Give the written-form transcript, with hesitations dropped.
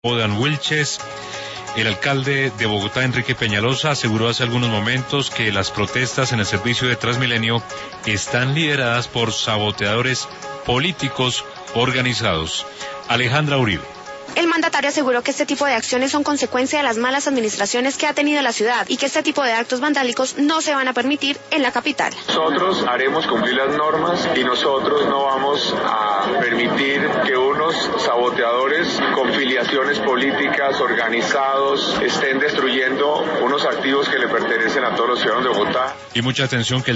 Dan Wilches. El alcalde de Bogotá, Enrique Peñalosa, aseguró hace algunos momentos que las protestas en el servicio de Transmilenio están lideradas por saboteadores políticos organizados. Alejandra Uribe. El mandatario aseguró que este tipo de acciones son consecuencia de las malas administraciones que ha tenido la ciudad y que este tipo de actos vandálicos no se van a permitir en la capital. Nosotros haremos cumplir las normas y nosotros no vamos a permitir que unos saboteadores con filiaciones políticas organizados estén destruyendo unos activos que le pertenecen a todos los ciudadanos de Bogotá. Y mucha atención que